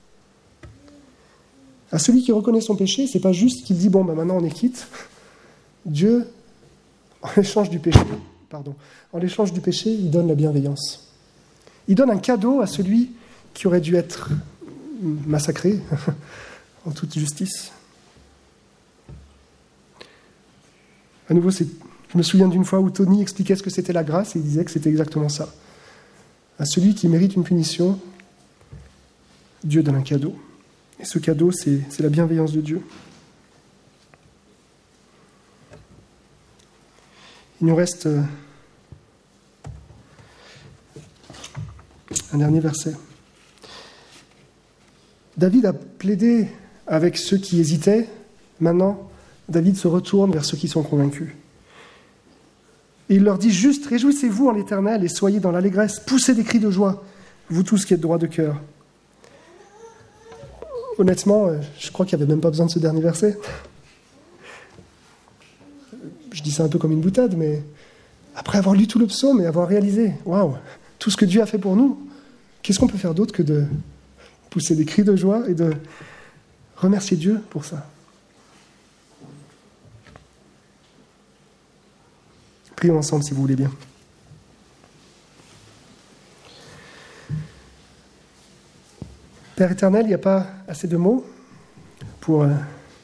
À celui qui reconnaît son péché, c'est pas juste qu'il dit, bon, bah, maintenant on est quitte. Dieu, en échange du péché, pardon, en échange du péché, il donne la bienveillance. Il donne un cadeau à celui qui aurait dû être massacré, en toute justice. À nouveau, c'est, je me souviens d'une fois où Tony expliquait ce que c'était la grâce et il disait que c'était exactement ça. À celui qui mérite une punition, Dieu donne un cadeau. Et ce cadeau, c'est, c'est la bienveillance de Dieu. Il nous reste un dernier verset. David a plaidé avec ceux qui hésitaient. Maintenant, David se retourne vers ceux qui sont convaincus. Et il leur dit juste, réjouissez-vous en l'Éternel et soyez dans l'allégresse, poussez des cris de joie, vous tous qui êtes droits de cœur. Honnêtement, je crois qu'il n'y avait même pas besoin de ce dernier verset. Je dis ça un peu comme une boutade, mais après avoir lu tout le psaume et avoir réalisé, waouh, tout ce que Dieu a fait pour nous, qu'est-ce qu'on peut faire d'autre que de pousser des cris de joie et de remercier Dieu pour ça? Prions ensemble, si vous voulez bien. Père éternel, il n'y a pas assez de mots pour, euh,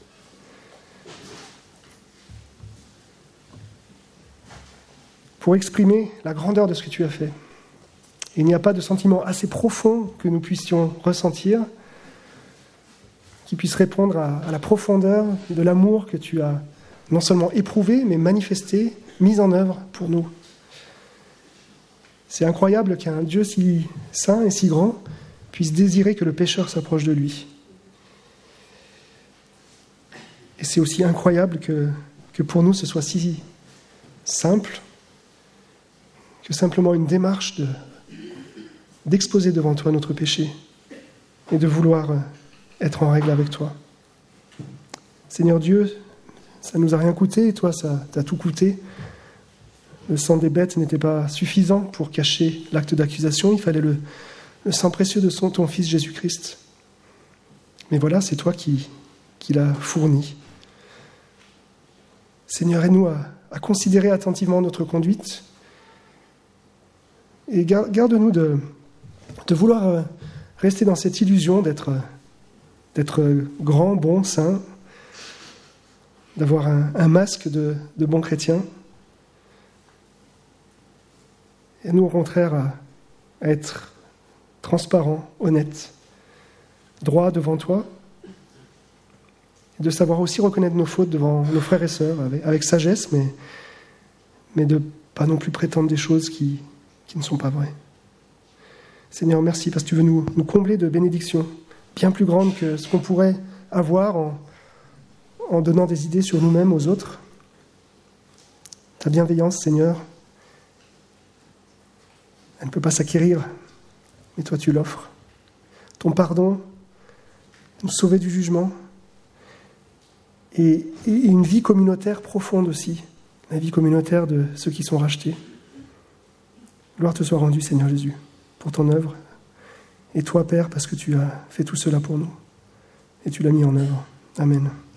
pour exprimer la grandeur de ce que tu as fait. Il n'y a pas de sentiment assez profond que nous puissions ressentir, qui puisse répondre à, à la profondeur de l'amour que tu as non seulement éprouvé, mais manifesté, mis en œuvre pour nous. C'est incroyable qu'un Dieu si saint et si grand puisse désirer que le pécheur s'approche de lui. Et c'est aussi incroyable que, que pour nous ce soit si simple, que simplement une démarche de, d'exposer devant toi notre péché et de vouloir être en règle avec toi. Seigneur Dieu, ça ne nous a rien coûté, et toi, ça t'a tout coûté. Le sang des bêtes n'était pas suffisant pour cacher l'acte d'accusation, il fallait le, le sang précieux de son, ton Fils Jésus-Christ. Mais voilà, c'est toi qui, qui l'as fourni. Seigneur, aide-nous à, à considérer attentivement notre conduite et gar- garde-nous de, de vouloir rester dans cette illusion d'être, d'être grand, bon, saint, d'avoir un, un masque de, de bon chrétien. Et nous, au contraire, à, à être transparent, honnête, droit devant toi, et de savoir aussi reconnaître nos fautes devant nos frères et sœurs, avec, avec sagesse, mais, mais de pas non plus prétendre des choses qui, qui ne sont pas vraies. Seigneur, merci parce que tu veux nous, nous combler de bénédictions bien plus grandes que ce qu'on pourrait avoir en, en donnant des idées sur nous-mêmes aux autres. Ta bienveillance, Seigneur, elle ne peut pas s'acquérir, mais toi tu l'offres. Ton pardon, nous sauver du jugement, et, et une vie communautaire profonde aussi, la vie communautaire de ceux qui sont rachetés. Gloire te soit rendue, Seigneur Jésus, pour ton œuvre, et toi, Père, parce que tu as fait tout cela pour nous, et tu l'as mis en œuvre. Amen.